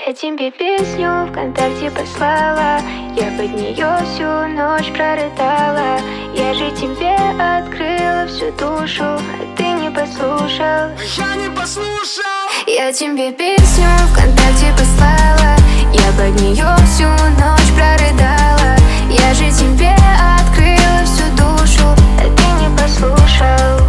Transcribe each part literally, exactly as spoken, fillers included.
Я тебе песню ВКонтакте послала, я под нее всю ночь прорыдала. Я же тебе открыла всю душу, а ты не послушал. Я не послушал. Я тебе песню ВКонтакте послала, я под нее всю ночь прорыдала. Я же тебе открыла всю душу, а ты не послушал.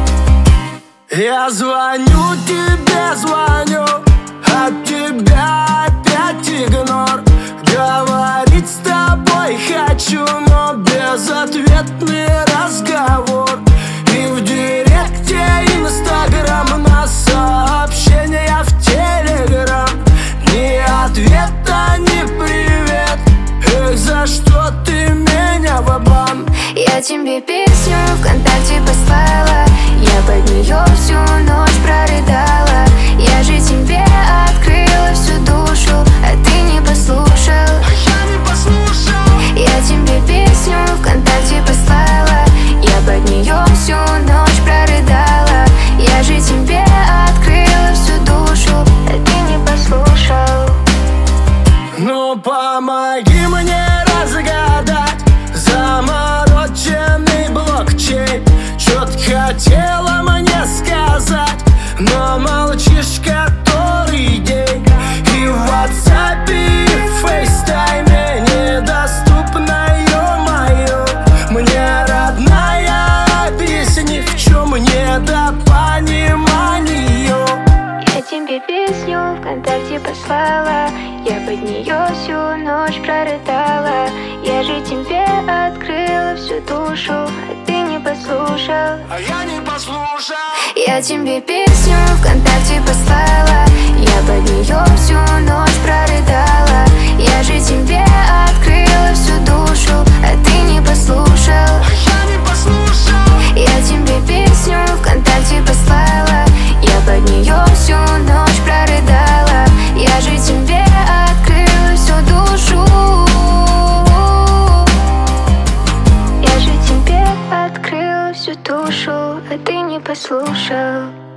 Я звоню тебе, звоню, от тебя опять игнор. Говорить с тобой хочу, но безответный разговор. И в директе Инстаграм на сообщения в Телеграм. Ни ответа, ни привет. Эх, за что ты меня в обман? Я тебе песню ВКонтакте послала, я под нее всю ночь прорыдала. Я же тебе открыла всю душу, а ты не послушал. Я не послушал. Я тебе песню ВКонтакте послала, я под нее всю ночь прорыдала. Я же тебе открыла всю душу, а ты не послушал. Ну помоги мне разгадать замороченный блокчейн. Чё-то хотела мне сказать, но молчишь который день. И в WhatsApp, и в FaceTime недоступна, ё-моё. Мне родная, объясни, в чём недопонимание. Я тебе песню ВКонтакте послала, я под нее всю ночь прорыдала. Я же тебе открыла всю душу, а ты не послушал. А я не послушал. Я тебе песню ВКонтакте послала, я под нее всю ночь прорыдала. Я же тебе открыла всю душу, а ты не послушал. Я не послушал. Я тебе песню ВКонтакте послала, я под нее всю ночь прорыдала. Я же тебе открыла всю душу. Я же тебе открыла всю душу, а ты не послушал.